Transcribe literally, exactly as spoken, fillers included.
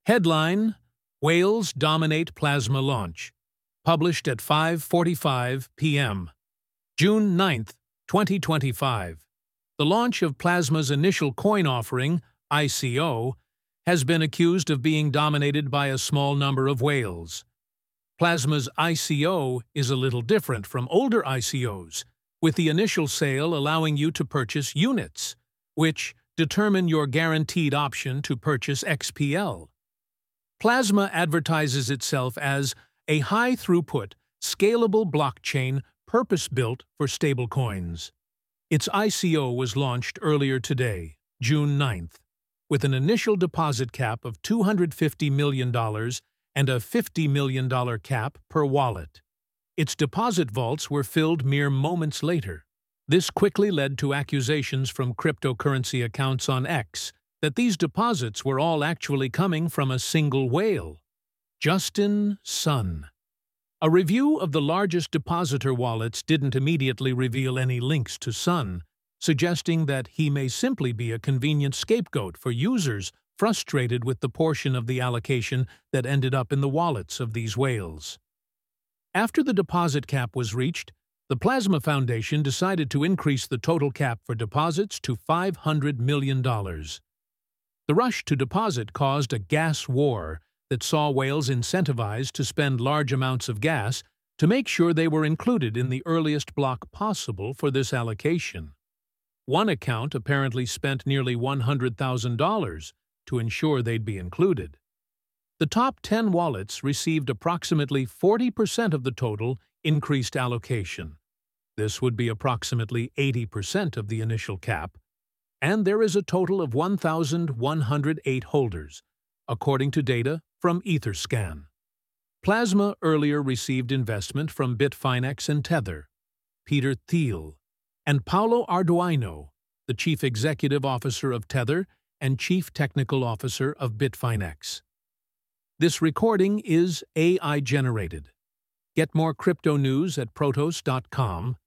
Headline: Whales Dominate Plasma Launch. Published at five forty-five p m June ninth, twenty twenty-five. The launch of Plasma's initial coin offering, I C O, has been accused of being dominated by a small number of whales. Plasma's I C O is a little different from older I C Os, with the initial sale allowing you to purchase units, which determine your guaranteed option to purchase X P L. Plasma advertises itself as a high-throughput, scalable blockchain purpose-built for stablecoins. Its I C O was launched earlier today, June ninth, with an initial deposit cap of two hundred fifty million dollars and a fifty million dollars cap per wallet. Its deposit vaults were filled mere moments later. This quickly led to accusations from cryptocurrency accounts on X that these deposits were all actually coming from a single whale, Justin Sun. A review of the largest depositor wallets didn't immediately reveal any links to Sun, suggesting that he may simply be a convenient scapegoat for users frustrated with the portion of the allocation that ended up in the wallets of these whales. After the deposit cap was reached, the Plasma Foundation decided to increase the total cap for deposits to five hundred million dollars. The rush to deposit caused a gas war that saw whales incentivized to spend large amounts of gas to make sure they were included in the earliest block possible for this allocation. One account apparently spent nearly one hundred thousand dollars to ensure they'd be included. The top ten wallets received approximately forty percent of the total increased allocation. This would be approximately eighty percent of the initial cap, and there is a total of one thousand one hundred eight holders, according to data from Etherscan. Plasma earlier received investment from Bitfinex and Tether. Peter Thiel and Paulo Arduino, the Chief Executive Officer of Tether and Chief Technical Officer of Bitfinex. This recording is A I generated. Get more crypto news at protos dot com